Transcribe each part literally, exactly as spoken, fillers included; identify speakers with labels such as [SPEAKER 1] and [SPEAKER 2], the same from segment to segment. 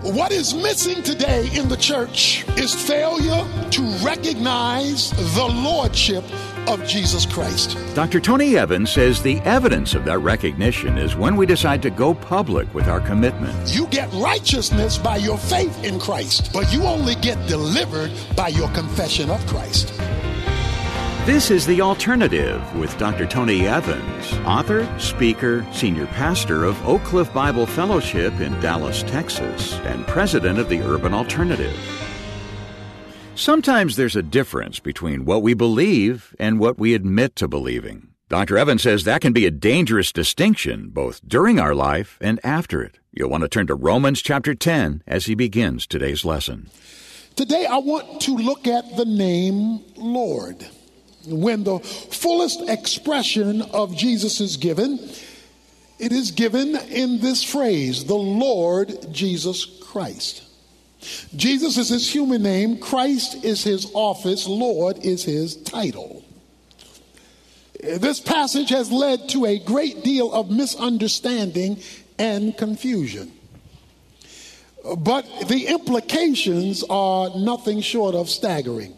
[SPEAKER 1] What is missing today in the church is failure to recognize the lordship of Jesus Christ.
[SPEAKER 2] Doctor Tony Evans says the evidence of that recognition is when we decide to go public with our commitment.
[SPEAKER 1] You get righteousness by your faith in Christ, but you only get delivered by your confession of Christ.
[SPEAKER 2] This is The Alternative with Doctor Tony Evans, author, speaker, senior pastor of Oak Cliff Bible Fellowship in Dallas, Texas, and president of the Urban Alternative. Sometimes there's a difference between what we believe and what we admit to believing. Doctor Evans says that can be a dangerous distinction both during our life and after it. You'll want to turn to Romans chapter ten as he begins today's lesson.
[SPEAKER 1] Today I want to look at the name Lord. When the fullest expression of Jesus is given, it is given in this phrase, the Lord Jesus Christ. Jesus is his human name, Christ is his office, Lord is his title. This passage has led to a great deal of misunderstanding and confusion. But the implications are nothing short of staggering.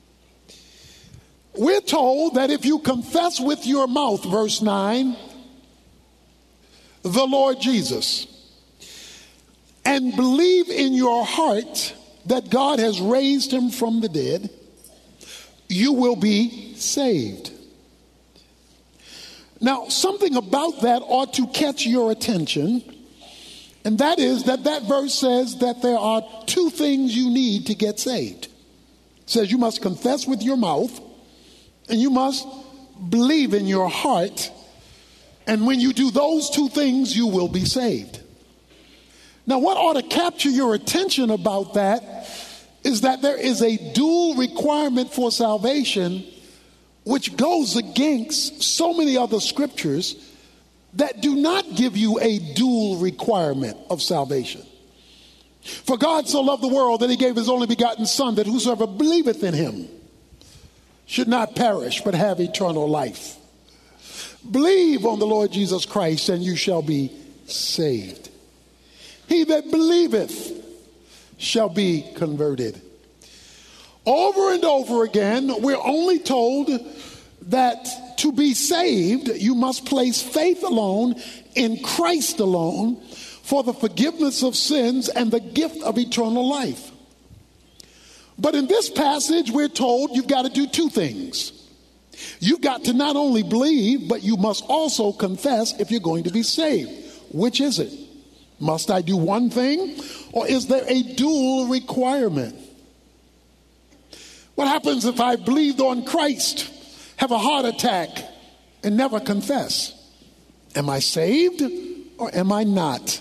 [SPEAKER 1] We're told that if you confess with your mouth, verse nine, the Lord Jesus, and believe in your heart that God has raised him from the dead, you will be saved. Now, something about that ought to catch your attention, and that is that that verse says that there are two things you need to get saved. It says you must confess with your mouth, and you must believe in your heart. And when you do those two things, you will be saved. Now, what ought to capture your attention about that is that there is a dual requirement for salvation, which goes against so many other scriptures that do not give you a dual requirement of salvation. For God so loved the world that he gave his only begotten Son, that whosoever believeth in him should not perish, but have eternal life. Believe on the Lord Jesus Christ, and you shall be saved. He that believeth shall be converted. Over and over again, we're only told that to be saved, you must place faith alone in Christ alone for the forgiveness of sins and the gift of eternal life. But in this passage, we're told you've got to do two things. You've got to not only believe, but you must also confess if you're going to be saved. Which is it? Must I do one thing, or is there a dual requirement? What happens if I believed on Christ, have a heart attack, and never confess? Am I saved or am I not?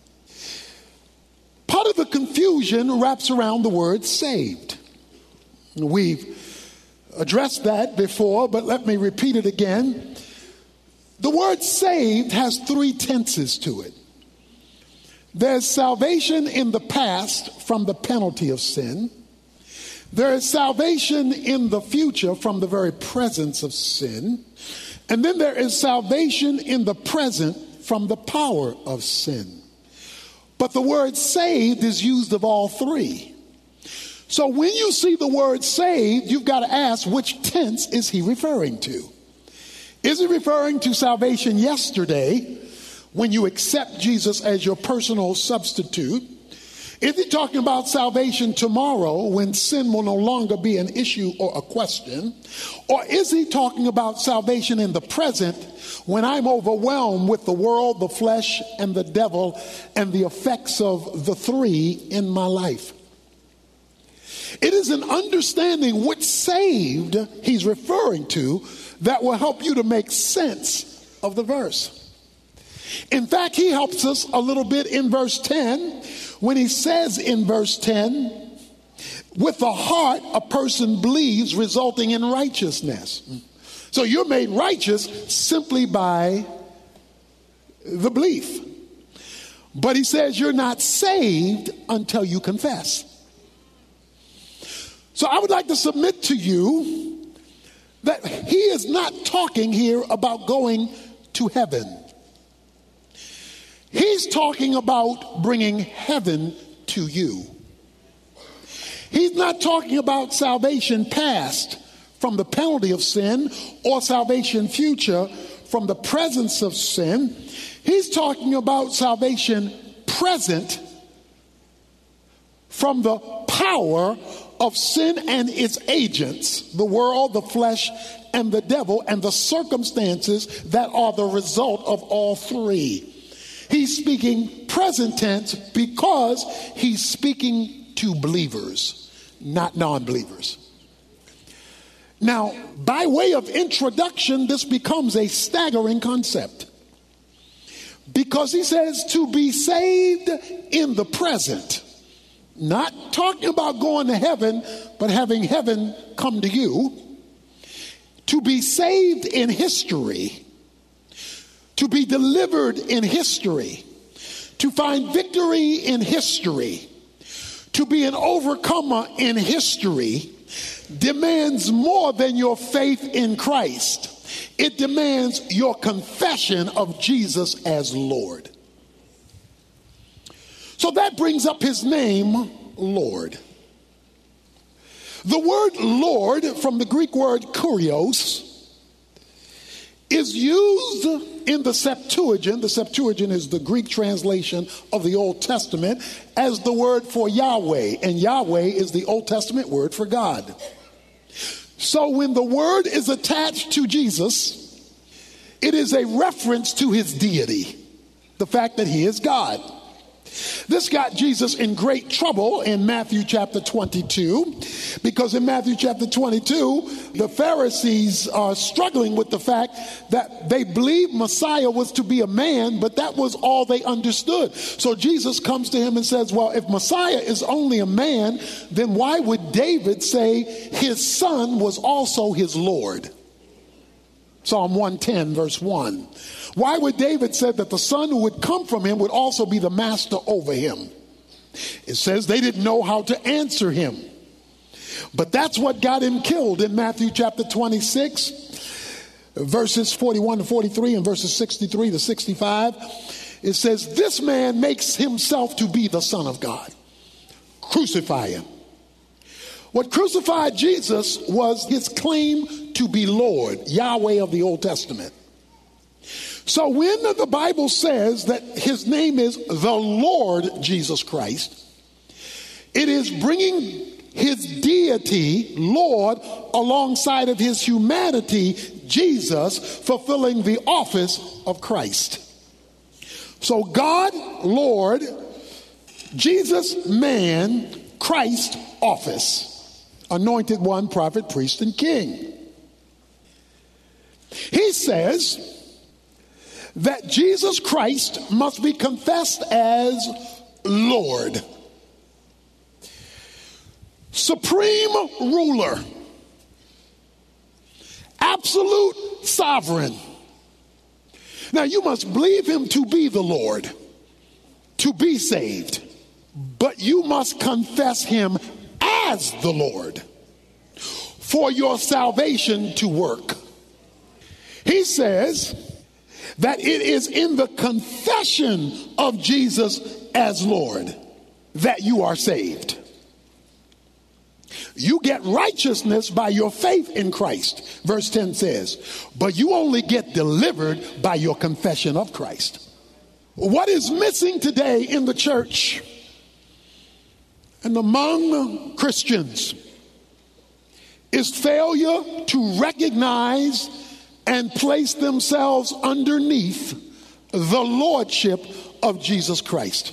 [SPEAKER 1] Part of the confusion wraps around the word saved. We've addressed that before, but let me repeat it again. The word saved has three tenses to it. There's salvation in the past from the penalty of sin. There is salvation in the future from the very presence of sin. And then there is salvation in the present from the power of sin. But the word saved is used of all three. So when you see the word saved, you've got to ask, which tense is he referring to? Is he referring to salvation yesterday, when you accept Jesus as your personal substitute? Is he talking about salvation tomorrow, when sin will no longer be an issue or a question? Or is he talking about salvation in the present, when I'm overwhelmed with the world, the flesh, and the devil, and the effects of the three in my life? It is an understanding which saved he's referring to that will help you to make sense of the verse. In fact, he helps us a little bit in verse ten, when he says in verse ten, with the heart a person believes, resulting in righteousness. So you're made righteous simply by the belief. But he says you're not saved until you confess. So I would like to submit to you that he is not talking here about going to heaven. He's talking about bringing heaven to you. He's not talking about salvation past from the penalty of sin or salvation future from the presence of sin. He's talking about salvation present from the power of sin and its agents, the world, the flesh, and the devil, and the circumstances that are the result of all three. He's speaking present tense because he's speaking to believers, not non-believers. Now, by way of introduction, this becomes a staggering concept. Because he says to be saved in the present. Not talking about going to heaven, but having heaven come to you. To be saved in history. To be delivered in history. To find victory in history. To be an overcomer in history demands more than your faith in Christ. It demands your confession of Jesus as Lord. So that brings up his name, Lord. The word Lord, from the Greek word kurios, is used in the Septuagint. The Septuagint is the Greek translation of the Old Testament as the word for Yahweh. And Yahweh is the Old Testament word for God. So when the word is attached to Jesus, it is a reference to his deity, the fact that he is God. This got Jesus in great trouble in Matthew chapter twenty-two, because in Matthew chapter twenty-two, the Pharisees are struggling with the fact that they believed Messiah was to be a man, but that was all they understood. So Jesus comes to him and says, well, if Messiah is only a man, then why would David say his son was also his Lord? Psalm one ten, verse one. Why would David say that the son who would come from him would also be the master over him? It says they didn't know how to answer him. But that's what got him killed in Matthew chapter twenty-six, verses forty-one to forty-three and verses sixty-three to sixty-five. It says, this man makes himself to be the Son of God. Crucify him. What crucified Jesus was his claim to be Lord, Yahweh of the Old Testament. So when the Bible says that his name is the Lord Jesus Christ, it is bringing his deity, Lord, alongside of his humanity, Jesus, fulfilling the office of Christ. So God, Lord, Jesus, man, Christ, office. Anointed one, prophet, priest, and king. He says that Jesus Christ must be confessed as Lord. Supreme ruler. Absolute sovereign. Now you must believe him to be the Lord, to be saved. But you must confess him as the Lord for your salvation to work. He says that it is in the confession of Jesus as Lord that you are saved. You get righteousness by your faith in Christ, verse ten says, but you only get delivered by your confession of Christ. What is missing today in the church and among Christians is failure to recognize and place themselves underneath the lordship of Jesus Christ.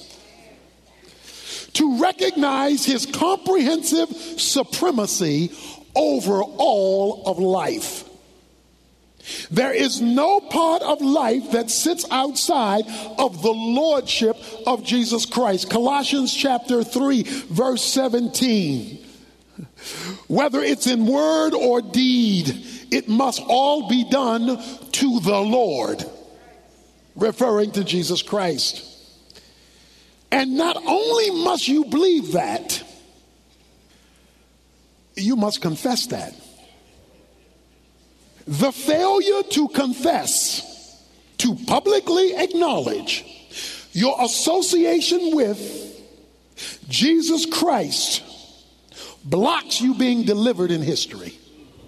[SPEAKER 1] To recognize his comprehensive supremacy over all of life. There is no part of life that sits outside of the lordship of Jesus Christ. Colossians chapter three, verse seventeen. Whether it's in word or deed, it must all be done to the Lord, referring to Jesus Christ. And not only must you believe that, you must confess that. The failure to confess, to publicly acknowledge your association with, Jesus Christ blocks you being delivered in history.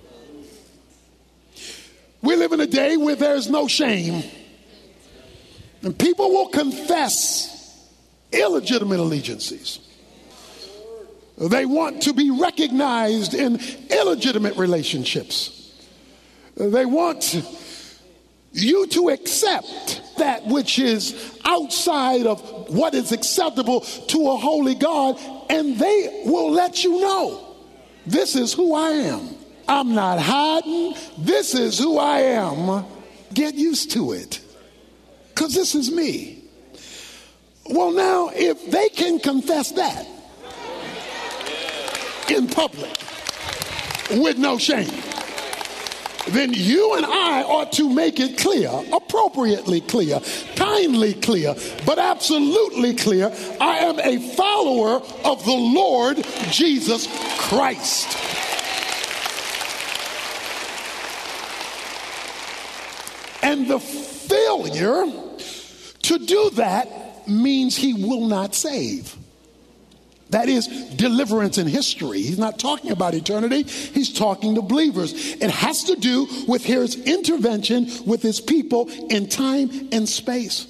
[SPEAKER 1] We live in a day where there's no shame, and people will confess illegitimate allegiances. They want to be recognized in illegitimate relationships. They want you to accept that which is outside of what is acceptable to a holy God, and they will let you know, this is who I am. I'm not hiding. This is who I am. Get used to it, because this is me. Well, now, if they can confess that in public with no shame, then you and I ought to make it clear, appropriately clear, kindly clear, but absolutely clear, I am a follower of the Lord Jesus Christ. And the failure to do that means he will not save. That is deliverance in history. He's not talking about eternity. He's talking to believers. It has to do with his intervention with his people in time and space.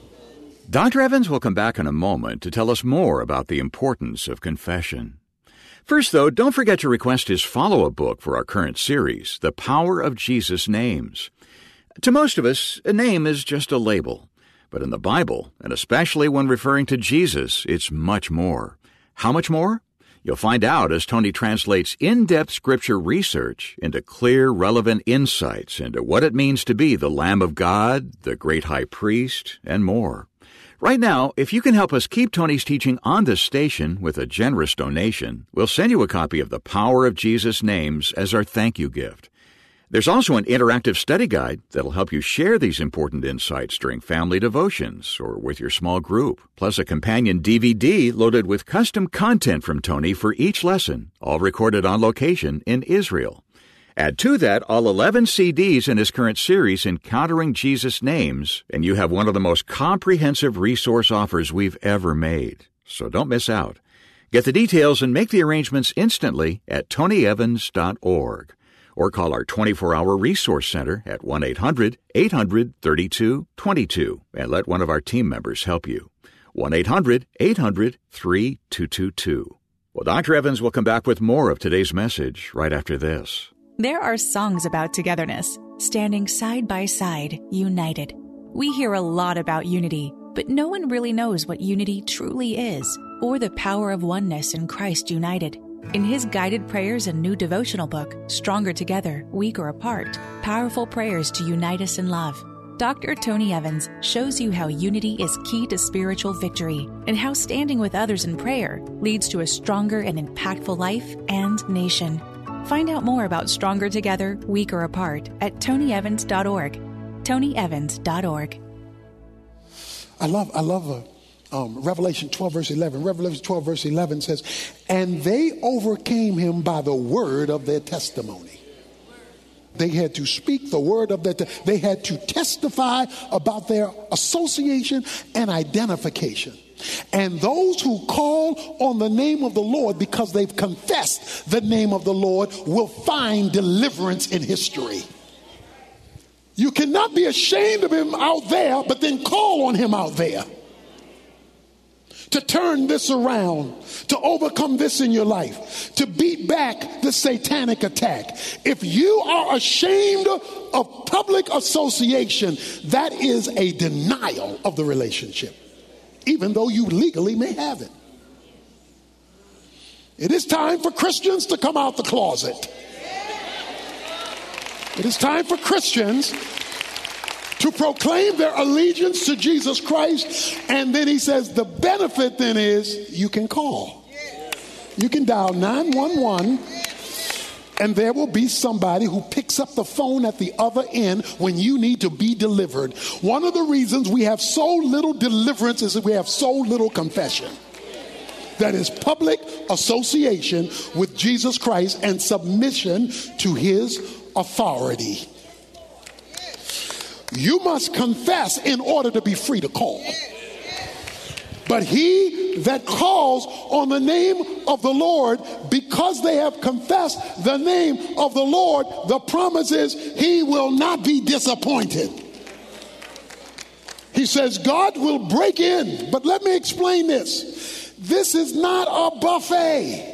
[SPEAKER 2] Doctor Evans will come back in a moment to tell us more about the importance of confession. First, though, don't forget to request his follow-up book for our current series, The Power of Jesus' Names. To most of us, a name is just a label. But in the Bible, and especially when referring to Jesus, it's much more. How much more? You'll find out as Tony translates in-depth scripture research into clear, relevant insights into what it means to be the Lamb of God, the great high priest, and more. Right now, if you can help us keep Tony's teaching on this station with a generous donation, we'll send you a copy of The Power of Jesus' Names as our thank you gift. There's also an interactive study guide that'll help you share these important insights during family devotions or with your small group, plus a companion D V D loaded with custom content from Tony for each lesson, all recorded on location in Israel. Add to that all eleven C Ds in his current series, Encountering Jesus' Names, and you have one of the most comprehensive resource offers we've ever made. So don't miss out. Get the details and make the arrangements instantly at tony evans dot org. Or call our twenty-four hour resource center at one eight hundred eight hundred thirty-two twenty-two and let one of our team members help you. one eight hundred eight hundred thirty-two twenty-two. Well, Doctor Evans will come back with more of today's message right after this.
[SPEAKER 3] There are songs about togetherness, standing side by side, united. We hear a lot about unity, but no one really knows what unity truly is, or the power of oneness in Christ united. In his guided prayers and new devotional book, Stronger Together, Weaker Apart, Powerful Prayers to Unite Us in Love, Doctor Tony Evans shows you how unity is key to spiritual victory and how standing with others in prayer leads to a stronger and impactful life and nation. Find out more about Stronger Together, Weaker Apart at tony evans dot org. tony evans dot org.
[SPEAKER 1] I love, I love uh, um, Revelation twelve, verse eleven. Revelation twelve, verse eleven says, and they overcame him by the word of their testimony. They had to speak the word of their, te- they had to testify about their association and identification. And those who call on the name of the Lord because they've confessed the name of the Lord will find deliverance in history. You cannot be ashamed of him out there, but then call on him out there to turn this around, to overcome this in your life, to beat back the satanic attack. If you are ashamed of public association, that is a denial of the relationship, even though you legally may have it. It is time for Christians to come out the closet. It is time for Christians to proclaim their allegiance to Jesus Christ. And then he says the benefit then is you can call. You can dial nine one one and there will be somebody who picks up the phone at the other end when you need to be delivered. One of the reasons we have so little deliverance is that we have so little confession. That is public association with Jesus Christ and submission to his authority. You must confess in order to be free to call. But he that calls on the name of the Lord, because they have confessed the name of the Lord, the promise is he will not be disappointed. He says God will break in. But let me explain this. This is not a buffet.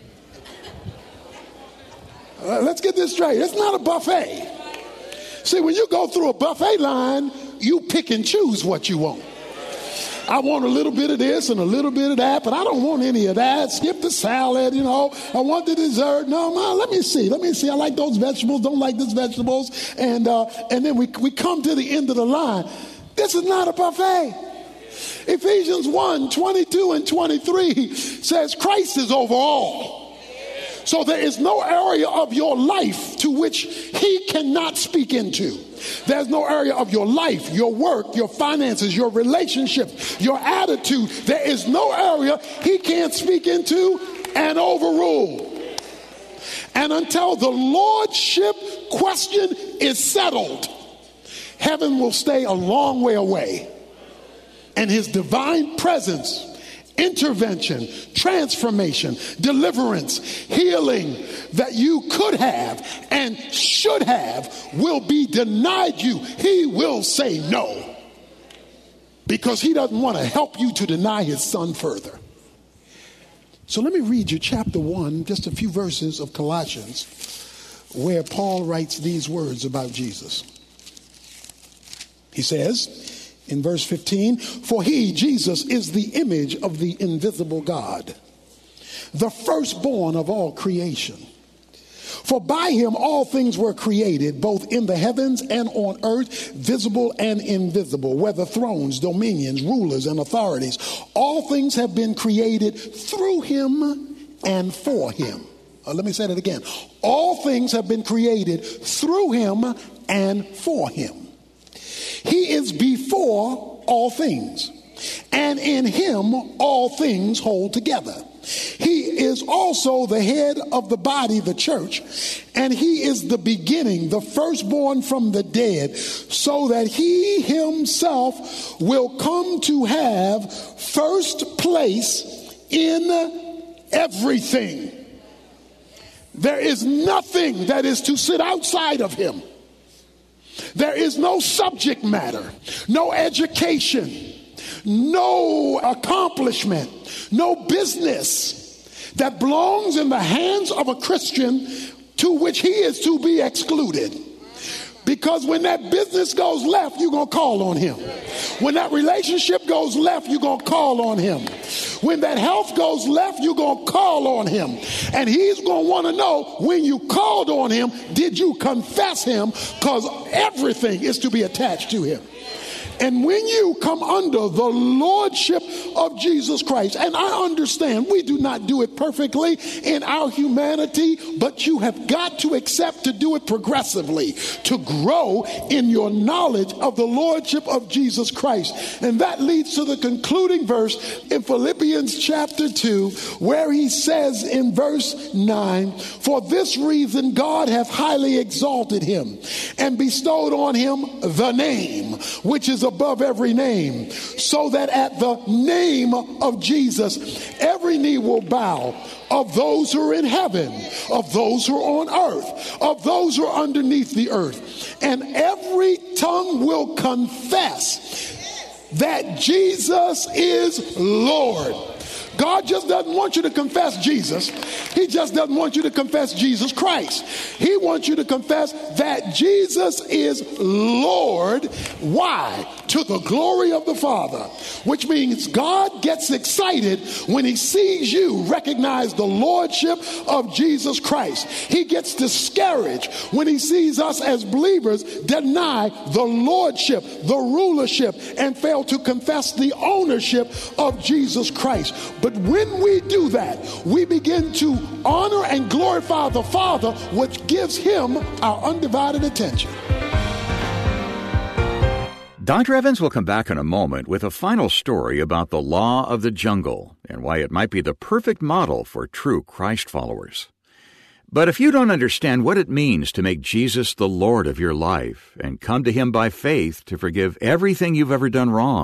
[SPEAKER 1] Uh, let's get this straight. It's not a buffet. See, when you go through a buffet line, you pick and choose what you want. I want a little bit of this and a little bit of that, but I don't want any of that. Skip the salad, you know. I want the dessert. No, no, let me see. Let me see. I like those vegetables. Don't like these vegetables. And uh, and then we, we come to the end of the line. This is not a buffet. Ephesians one, twenty-two and twenty-three says Christ is over all. So there is no area of your life to which he cannot speak into. There's no area of your life, your work, your finances, your relationships, your attitude. There is no area he can't speak into and overrule. And until the lordship question is settled, heaven will stay a long way away. And his divine presence, intervention, transformation, deliverance, healing that you could have and should have will be denied you. He will say no, because he doesn't want to help you to deny his son further. So let me read you chapter one, just a few verses of Colossians, where Paul writes these words about Jesus. He says, in verse fifteen, for he, Jesus, is the image of the invisible God, the firstborn of all creation. For by him all things were created, both in the heavens and on earth, visible and invisible, whether thrones, dominions, rulers, and authorities. All things have been created through him and for him. Uh, let me say that again. All things have been created through him and for him. He is before all things, and in him all things hold together. He is also the head of the body, the church, and he is the beginning, the firstborn from the dead, so that he himself will come to have first place in everything. There is nothing that is to sit outside of him. There is no subject matter, no education, no accomplishment, no business that belongs in the hands of a Christian to which he is to be excluded. Because when that business goes left, you're going to call on him. When that relationship goes left, you're going to call on him. When that health goes left, you're going to call on him. And he's going to want to know, when you called on him, did you confess him? Because everything is to be attached to him. And when you come under the lordship of Jesus Christ, and I understand we do not do it perfectly in our humanity, but you have got to accept to do it progressively, to grow in your knowledge of the lordship of Jesus Christ. And that leads to the concluding verse in Philippians chapter two, where he says in verse nine, for this reason God hath highly exalted him and bestowed on him the name which is above every name, so that at the name of Jesus every knee will bow, of those who are in heaven, of those who are on earth, of those who are underneath the earth, and every tongue will confess that Jesus is Lord. God just doesn't want you to confess Jesus. He just doesn't want you to confess Jesus Christ. He wants you to confess that Jesus is Lord. Why? To the glory of the Father. Which means God gets excited when he sees you recognize the lordship of Jesus Christ. He gets discouraged when he sees us as believers deny the lordship, the rulership, and fail to confess the ownership of Jesus Christ. But when we do that, we begin to honor and glorify the Father, which gives him our undivided attention.
[SPEAKER 2] Doctor Evans will come back in a moment with a final story about the law of the jungle and why it might be the perfect model for true Christ followers. But if you don't understand what it means to make Jesus the Lord of your life and come to him by faith to forgive everything you've ever done wrong,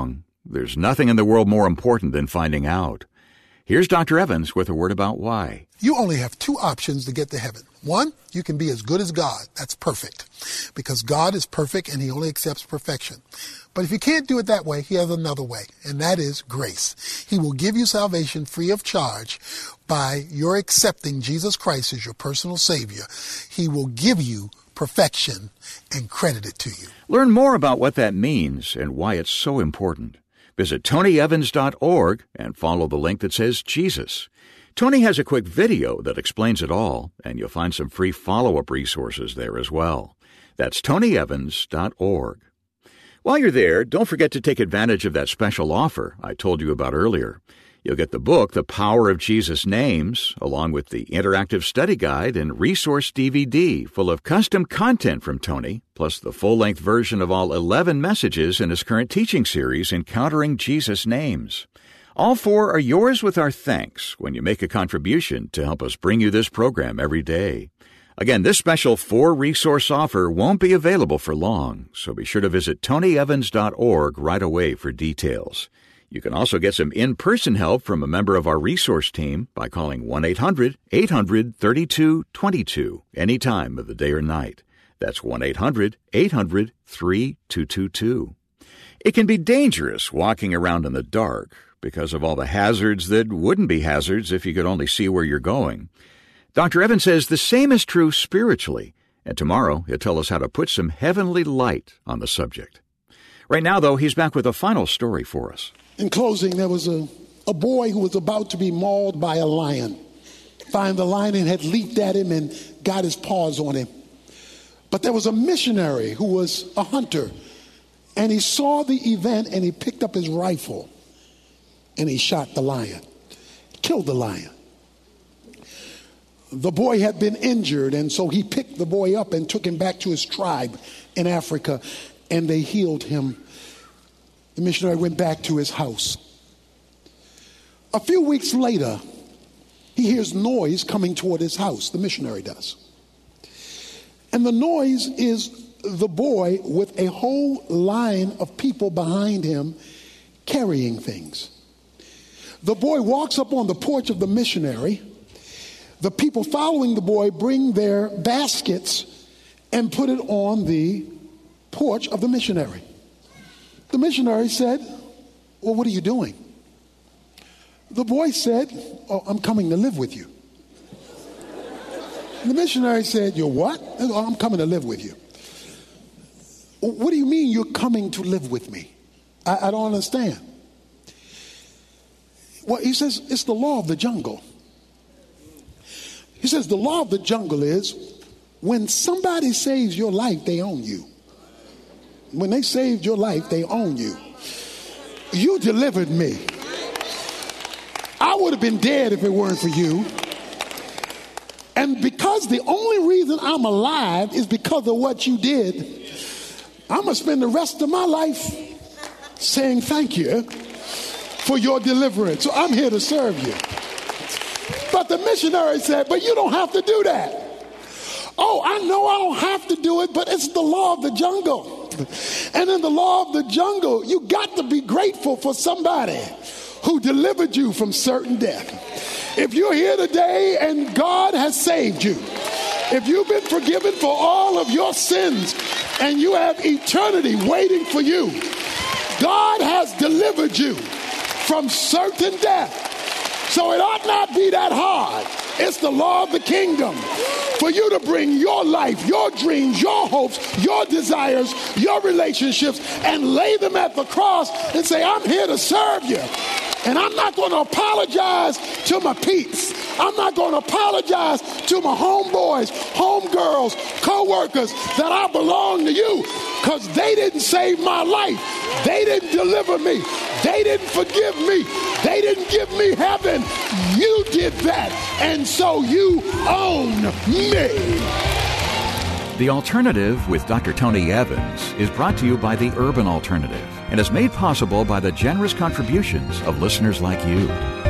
[SPEAKER 2] There's nothing in the world more important than finding out. Here's Doctor Evans with a word about why.
[SPEAKER 1] You only have two options to get to heaven. One, you can be as good as God. That's perfect. Because God is perfect and he only accepts perfection. But if you can't do it that way, he has another way, and that is grace. He will give you salvation free of charge by your accepting Jesus Christ as your personal Savior. He will give you perfection and credit it to you.
[SPEAKER 2] Learn more about what that means and why it's so important. Visit tony evans dot org and follow the link that says Jesus. Tony has a quick video that explains it all, and you'll find some free follow-up resources there as well. That's tony evans dot org. While you're there, don't forget to take advantage of that special offer I told you about earlier. You'll get the book, The Power of Jesus' Names, along with the interactive study guide and resource D V D full of custom content from Tony, plus the full-length version of all eleven messages in his current teaching series, Encountering Jesus' Names. All four are yours with our thanks when you make a contribution to help us bring you this program every day. Again, this special four-resource offer won't be available for long, so be sure to visit tony evans dot org right away for details. You can also get some in-person help from a member of our resource team by calling one eight hundred eight hundred thirty-two twenty-two any time of the day or night. That's one eight hundred eight hundred thirty-two twenty-two. It can be dangerous walking around in the dark because of all the hazards that wouldn't be hazards if you could only see where you're going. Doctor Evans says the same is true spiritually, and tomorrow he'll tell us how to put some heavenly light on the subject. Right now, though, he's back with a final story for us.
[SPEAKER 1] In closing, there was a, a boy who was about to be mauled by a lion. Find the lion had leaped at him and got his paws on him. But there was a missionary who was a hunter, and he saw the event, and he picked up his rifle, and he shot the lion, killed the lion. The boy had been injured, and so he picked the boy up and took him back to his tribe in Africa, and they healed him. The missionary went back to his house. A few weeks later, he hears noise coming toward his house. The missionary does. And the noise is the boy with a whole line of people behind him carrying things. The boy walks up on the porch of the missionary. The people following the boy bring their baskets and put it on the porch of the missionary. The missionary said, "Well, what are you doing?" The boy said, "Oh, I'm coming to live with you." The missionary said, "You're what?" "Oh, I'm coming to live with you." "What do you mean you're coming to live with me? I, I don't understand." Well, he says, it's the law of the jungle. He says the law of the jungle is when somebody saves your life, they own you. When they saved your life, they own you. You delivered me. I would have been dead if it weren't for you. And because the only reason I'm alive is because of what you did, I'm going to spend the rest of my life saying thank you for your deliverance. So I'm here to serve you. But the missionary said, "But you don't have to do that." "Oh, I know I don't have to do it, but it's the law of the jungle. And in the law of the jungle, you got to be grateful for somebody who delivered you from certain death. If you're here today and God has saved you, if you've been forgiven for all of your sins and you have eternity waiting for you, God has delivered you from certain death. So it ought not be that hard. It's the law of the kingdom for you to bring your life, your dreams, your hopes, your desires, your relationships, and lay them at the cross and say, I'm here to serve you. And I'm not going to apologize to my peeps. I'm not going to apologize to my homeboys, homegirls, co-workers that I belong to you, because they didn't save my life. They didn't deliver me. They didn't forgive me. They didn't give me heaven. You did that. And so you own me.
[SPEAKER 2] The Alternative with Doctor Tony Evans is brought to you by the Urban Alternative and is made possible by the generous contributions of listeners like you.